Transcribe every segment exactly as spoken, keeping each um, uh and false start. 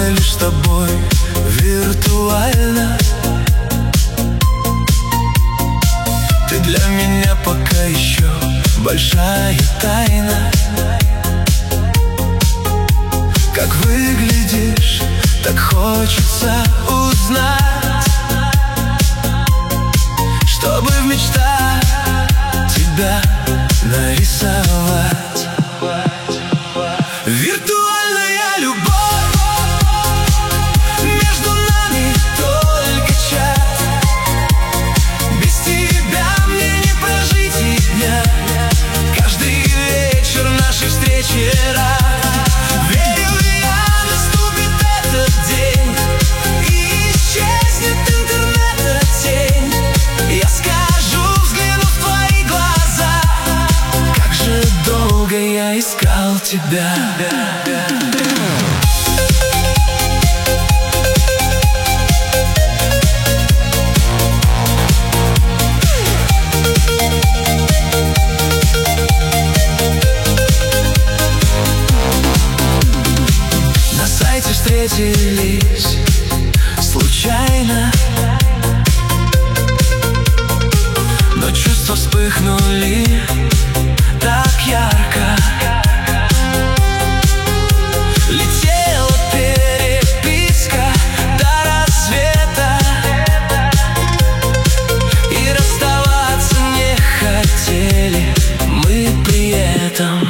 мной лишь с тобой виртуально. Ты для меня пока еще большая тайна. Как выглядишь, так хочется узнать, чтобы в мечтах тебя нарисовать. Виртуальная любовь, между нами только чат. Без тебя мне не прожить и дня. Каждый вечер нашей встречи рад. Верю я, наступит этот день, и исчезнет интернета тень. Я скажу, взглянув в твои глаза, как же долго я искал тебя. На сайте встретились случайно, но чувства вспыхнули так ярко. Летела переписка до рассвета, и расставаться не хотели мы при этом.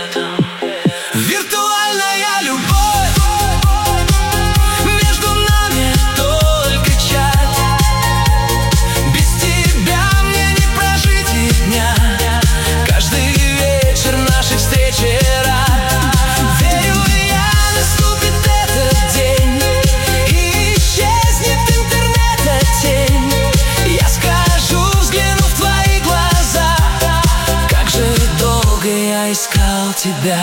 Виртуальная любовь, между нами только чат. Без тебя мне не прожить и дня. Каждый вечер нашей встречи рад. Верю я, наступит этот день, и исчезнет интернета тень. Я скажу, взглянув в твои глаза, как же долго я искал тебя.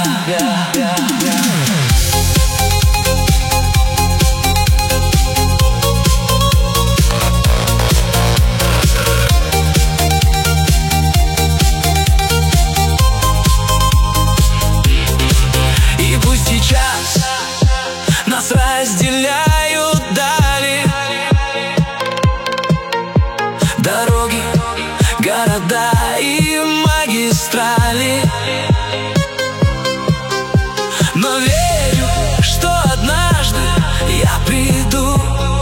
И пусть сейчас нас разделяют дали, дороги, города и магистрали, но верю, что однажды я приду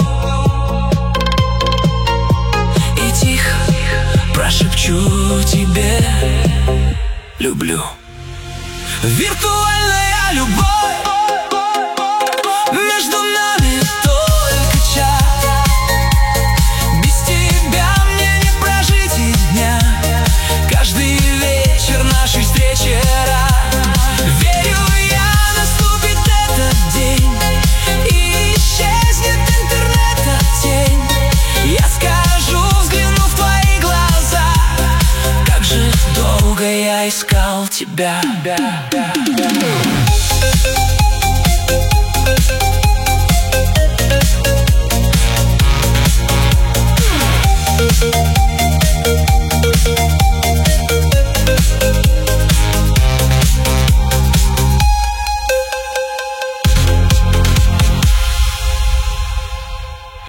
и тихо прошепчу тебе: люблю. Виртуальная любовь, между нами только чат. Без тебя мне не прожить и дня. Каждый вечер нашей встречи рад. Верю я, наступит этот день, и исчезнет интернета тень. Я скажу, взглянув в твои глаза, как же долго я искал тебя.